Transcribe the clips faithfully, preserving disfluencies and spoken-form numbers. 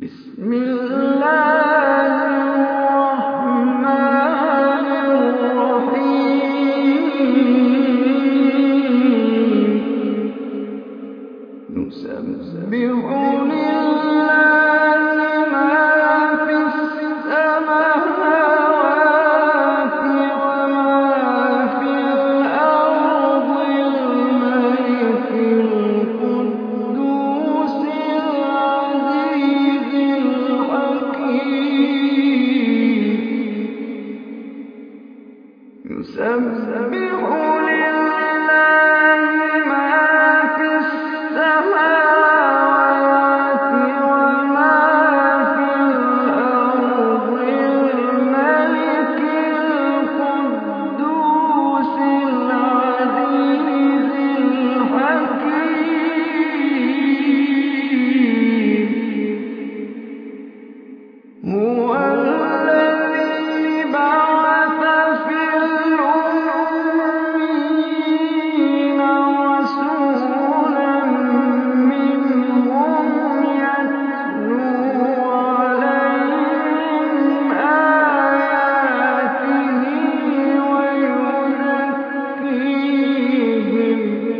بسم الله الرحمن الرحيم يسبح لله ما في السماوات وما في الأرض الملك القدوس العزيز الحكيم يسبح لله ما في السماوات وما في الأرض الملك القدوس العزيز الحكيم هو الذي بعث في الأميين رسولا منهم يتلو عليهم آياته ويزكيهم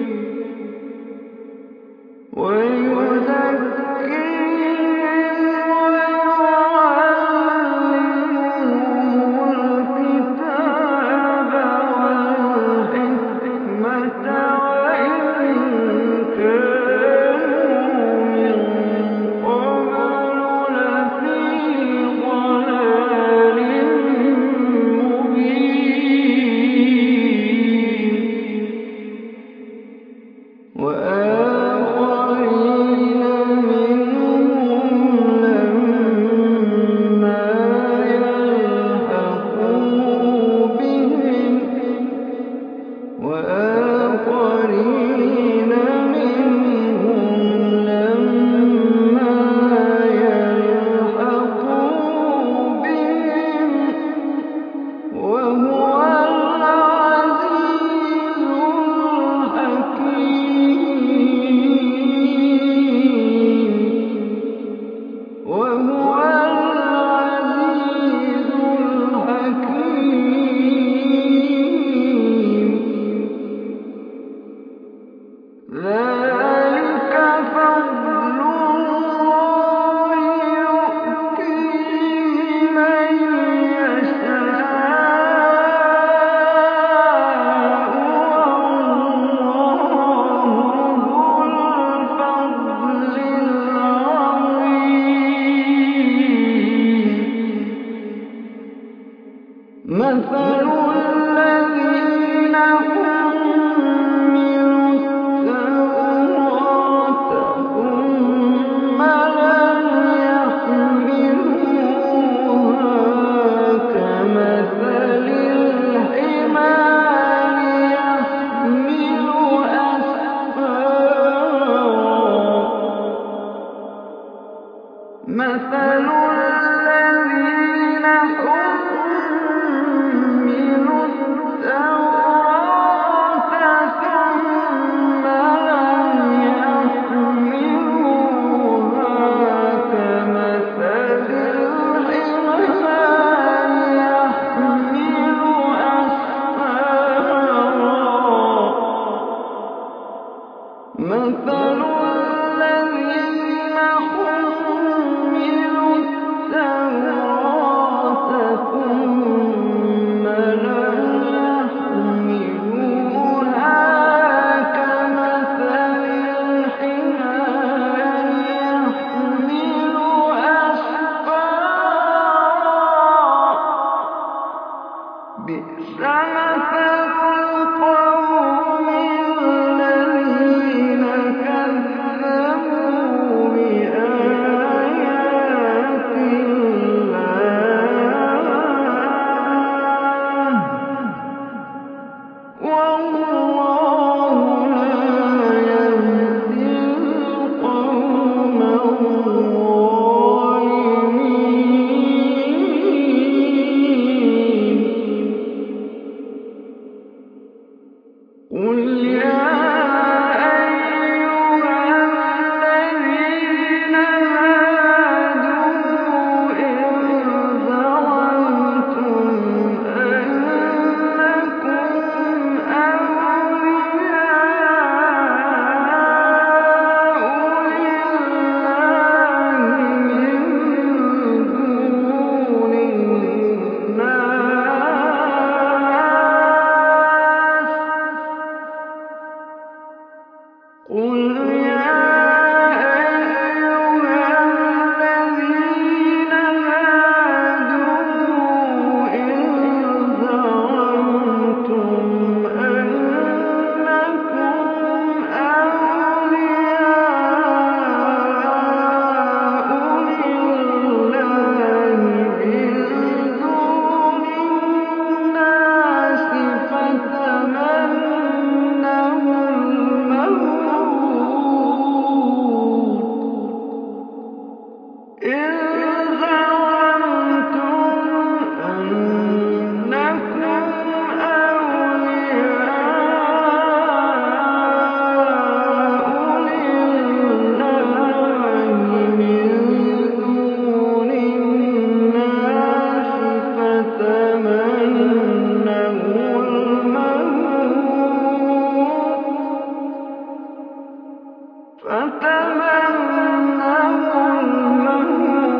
وآخرين منهم لما يلحقوا بهم وآخرين منهم لما يلحقوا بهم وهو العزيز الحكيم وهو العزيز الحكيم ذلك فضل الله يؤتيه من يشاء والله ذو الفضل العظيم مثل الذين حملوا التوراة ثم لم يحملوها كمثل الحمار يحمل أسفارا مثل الذين حملوا التوراة ثم لم يحملوها كمثل الحمار يحمل أسفارا مثل الذين حملوا التوراة إِن زَعَمْتُمْ أَنَّكُمْ أَوْلِيَاءُ لِلَّهِ مِن دُونِ النَّاسِ فَتَمَنَّوُا الْمَوْتَ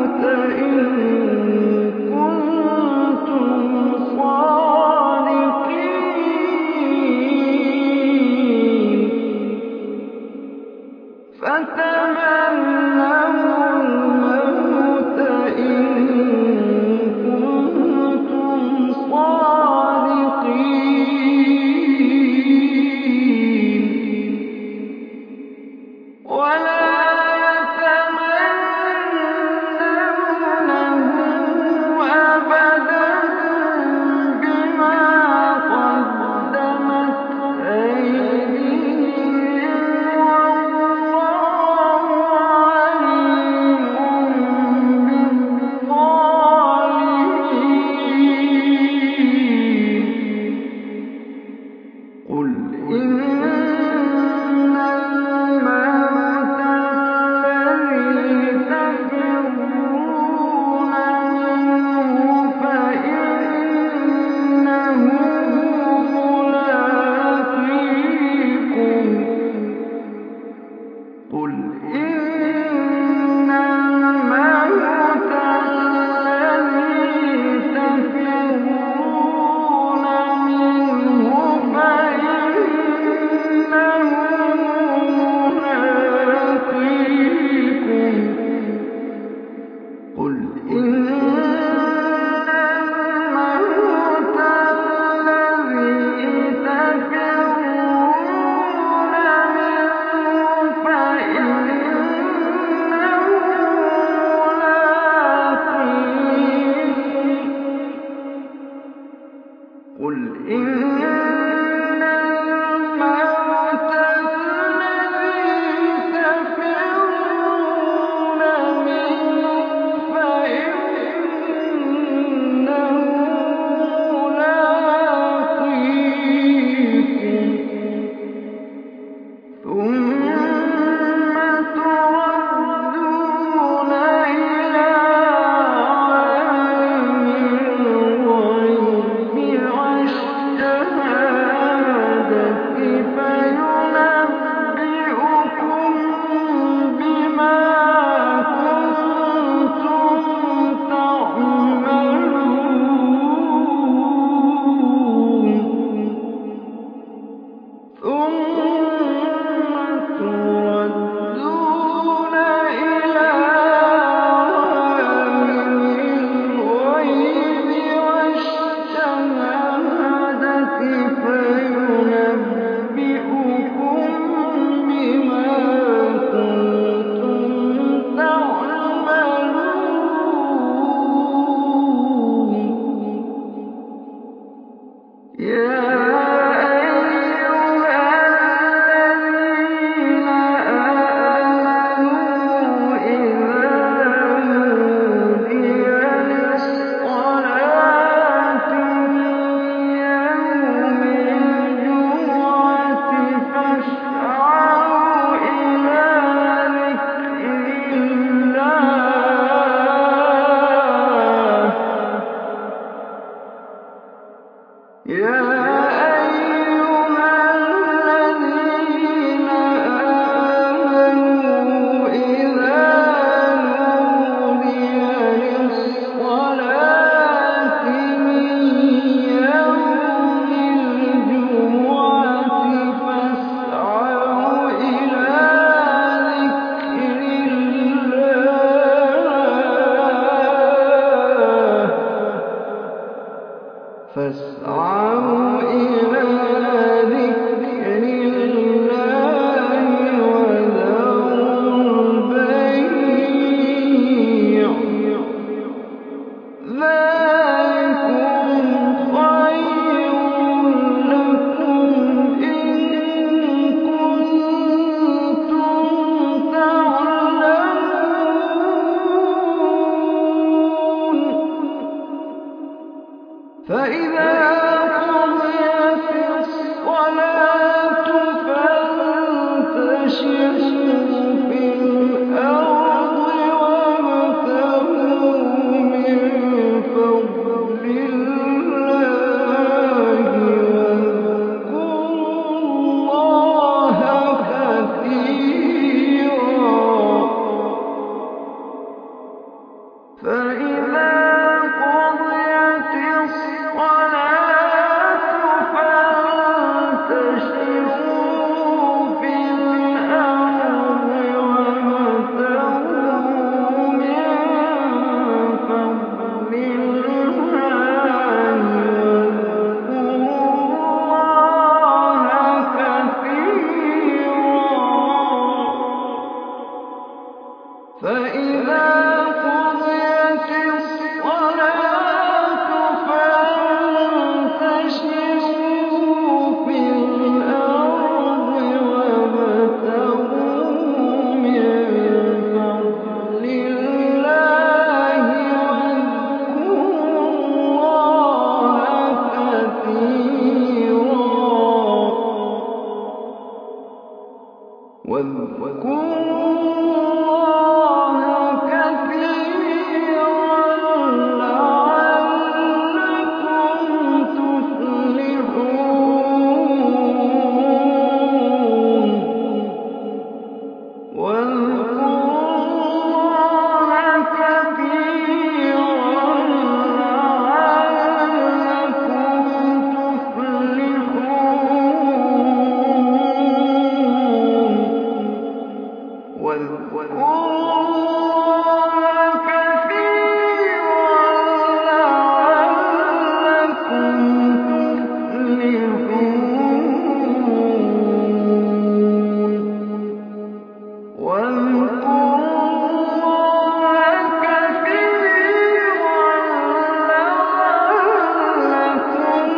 فإذا قضيت الصلاة فانتشروا في الأرض وابتغوا من فضل الله واذكروا الله كثيرا. فإذا قضيت الصلاة فانتشروا في الأرض وابتغوا من فضل الله واذكروا الله كثيرا. فإذا قضيت الصلاة فانتشروا في الأرض وابتغوا من فضل الله واذكروا الله كثيرا لعلكم تفلحون. واذكروا الله كثيرا لعلكم تفلحون. واذكروا الله كثيرا لعلكم تفلحون. واذكروا الله كثيرا لعلكم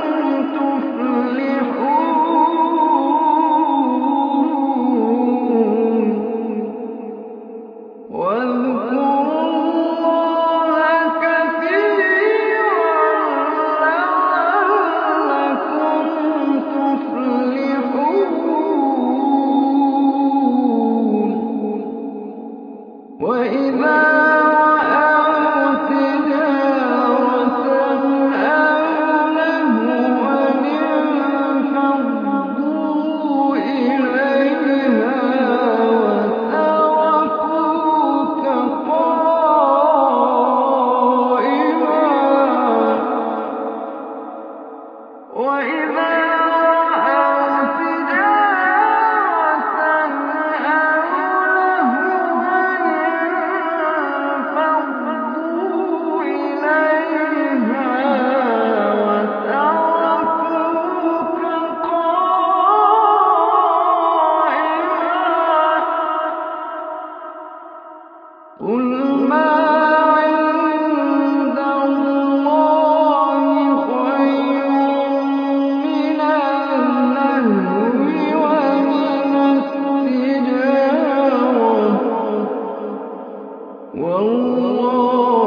تفلحون. واذكروا الله كثيرا لعلكم تفلحون. وإذا رأوا تجارة أو لهوا انفضوا إليها وتركوك قائما. وإذا رأوا تجارة أو لهوا انفضوا إليها وتركوك قائما. قل ما عند الله خير من اللهو ومن التجارة والله